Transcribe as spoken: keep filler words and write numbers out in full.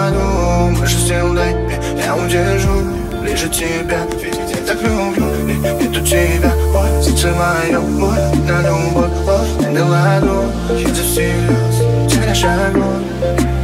аду. Больше сил дай мне, я удержу ближе тебя, ведь я так люблю. И нету тебя, ой, сердце мое, боль на любовь, ложь не наладу. Я за всерьез, теряешь огонь.